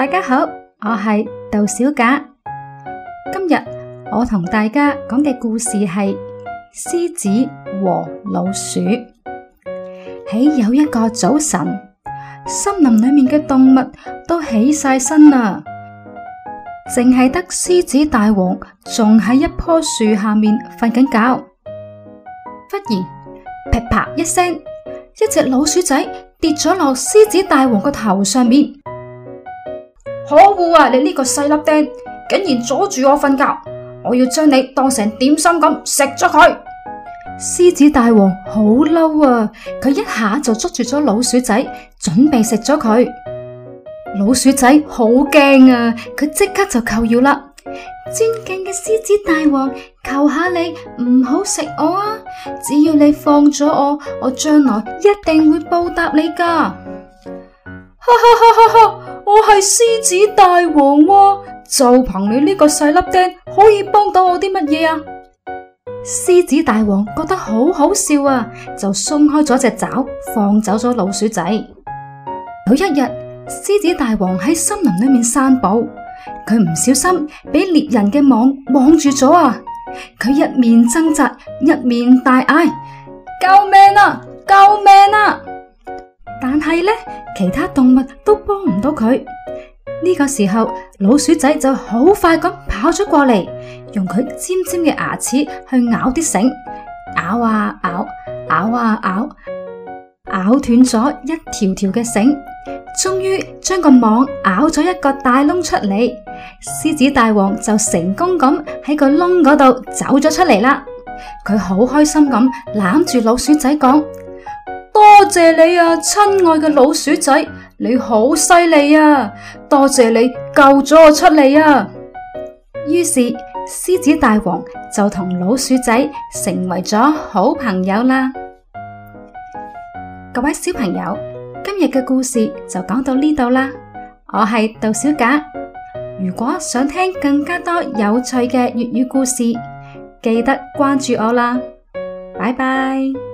大家好，我係杜小賈。今日我同大家講嘅故事係獅子和老鼠。喺有一個早晨，森林裏面嘅動物都起晒身啦，淨係得獅子大王仲喺一棵樹下面瞓緊覺。忽然，噼啪一聲，一隻老鼠仔跌咗落獅子大王個頭上面。可惡啊！你呢個細粒釘，竟然阻住我瞓覺！我要將你當成點心咁食咗佢！獅子大王好嬲啊！佢一下就捉住咗老鼠仔，準備食咗佢。老鼠仔好驚啊！佢即刻就求饒啦：尊敬嘅獅子大王，求下你唔好食我啊！只要你放咗我，我將來一定會報答你噶！哈哈哈哈哈！我係獅子大王喎，就憑你呢個細粒釘，可以幫到我啲乜嘢啊？獅子大王覺得好好笑啊，就鬆開咗隻爪，放走咗老鼠仔。有一日，獅子大王喺森林裏面散步，佢唔小心俾獵人嘅網網住咗啊！佢一面掙扎，一面大嗌：救命啊！救命啊！但係呢，其他動物都幫唔到佢。呢個時候，老鼠仔就好快咁跑咗過嚟，用佢尖尖嘅牙齒去咬啲繩，咬啊咬，咬啊咬，咬斷咗一條條嘅繩，終於將個網咬咗一個大窿出嚟。獅子大王就成功咁喺個窿嗰度走咗出嚟啦。佢好開心咁攬住老鼠仔講：多謝你啊，親愛嘅老鼠仔，你好犀利啊！多謝你救咗我出嚟啊！於是獅子大王就同老鼠仔成為咗好朋友啦。各位小朋友，今日嘅故事就講到呢度啦。我係杜小賈。如果想聽更加多有趣嘅粵語故事，記得關注我啦。拜拜。